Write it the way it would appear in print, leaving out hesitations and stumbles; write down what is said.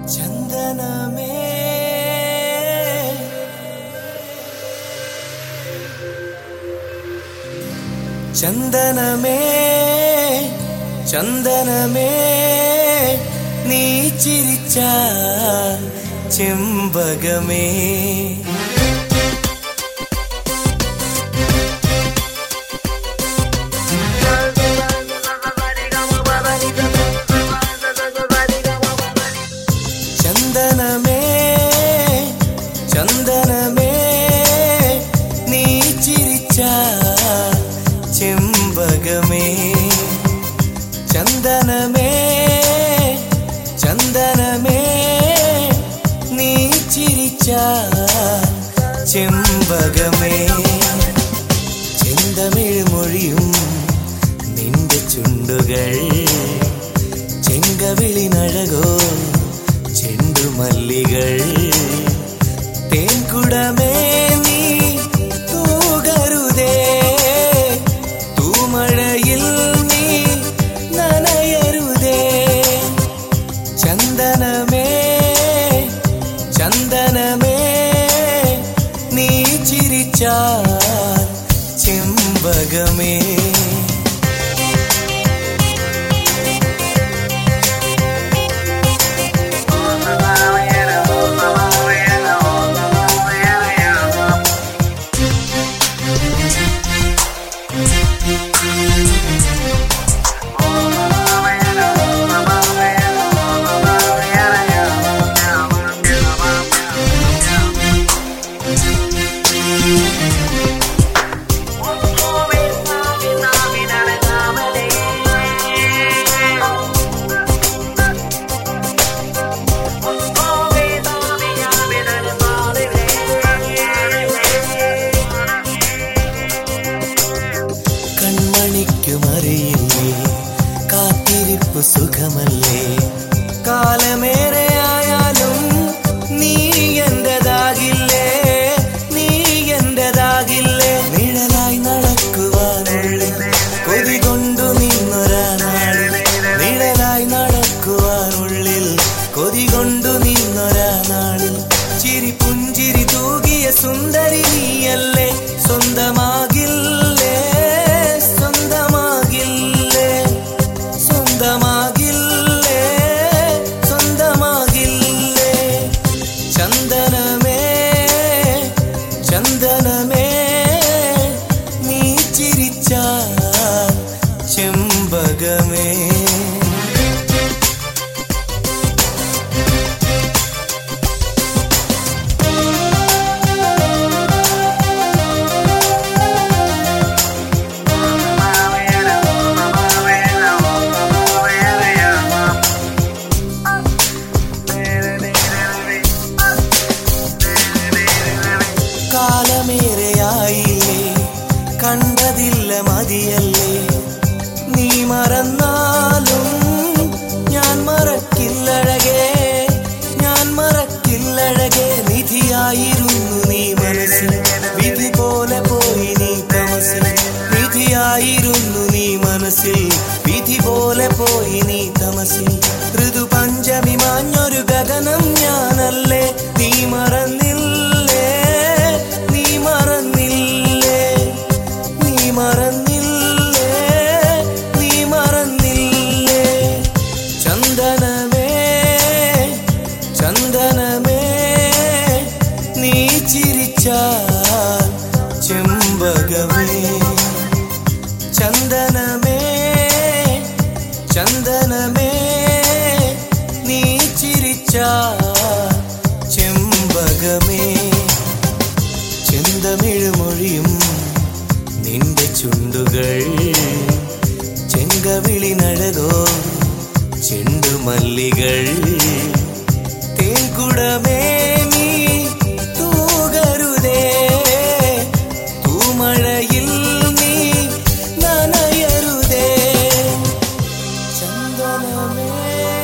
ചന്ദനമേ ചന്ദനമേ ചന്ദനമേ നീ ചിരിച്ചാൽ ചെമ്പകമേ ചന്ദനമേ ചന്ദനമേ നീ ചിരിച്ചാൽ ചെമ്പകമേ ചന്ദനമേ ചന്ദനമേ നീ ചിരിച്ചാൽ ചെമ്പകമേ ചെന്തമിഴ് മൊഴിയും നിന്റെ ചുണ്ടുകൾ ചെങ്കവിളിനഴകോ ചെണ്ടുമല്ലികൾ തേൻകുടമേ നീ തൂകരുതേ തൂമഴയിൽ നീ നനയരുതേ ചന്ദനമേ ചന്ദനമേ നീ ചിരിച്ചാൽ ചെമ്പകമേ കൺമണിക്കുമറിയില്ലേ കാത്തിരിപ്പ് സുഖമല്ലേ കാലമേറെയായാലും നീ എന്റേതാകില്ലേ നീ എന്റേതാകില്ലേ നിഴലായി നടക്കുവാനുള്ളിൽ കൊതി കൊണ്ടു നിന്നൊരാ നാളിൽ നിഴലായി നടക്കുവാനുള്ളിൽ കൊതി കൊണ്ടു നിന്നൊരാ നാളിൽ ചിരി പുഞ്ചിരി തൂകിയ സുന്ദരി നീയല്ലേ സ്വന്തമാകില്ലേ സ്വന്തമാകില്ലേ സ്വന്തമാകില്ലേ സ്വന്തമാകില്ലേ ചന്ദനമേ ചന്ദനമേ നീ ചിരിച്ചാൽ ചെമ്പകമേ കാലമേറെയായില്ലേ കണ്ടതില്ല മതിയല്ലേ നീ മറന്നാലും ഞാൻ മറക്കില്ലഴകേ ഞാൻ മറക്കില്ലഴകേ നിധിയായിരുന്നു നീ മനസ്സിൽ വിധി പോലെ പോയി നീ തമസിൽ നിധിയായിരുന്നു നീ മനസ്സിൽ വിധി പോലെ പോയി നീ തമസിൽ ഋതു പഞ്ചമി മാഞ്ഞൊരു ഗഗനം ഞാനല്ലേ നീ മറന്നില്ലേ നീ മറന്നില്ലേ നീ മറന്നില്ലേ നീ മറന്നില്ലേ ചന്ദനമേ ചന്ദനമേ നീ ചിരിച്ചാൽ ചെമ്പകമേ ചന്ദനമേ ചന്ദനമേ നീ ചിരിച്ചാൽ ചെമ്പകമേ ചെന്തമിഴ് മൊഴിയും നിന്റെ ചുണ്ടുകൾ ചെങ്കവിളിനഴകോ ചെണ്ടുമല്ലികൾ തേൻകുടമേ നീ തൂകരുതേ തൂമഴയിൽ നീ നനയരുതേ ചന്ദനമേ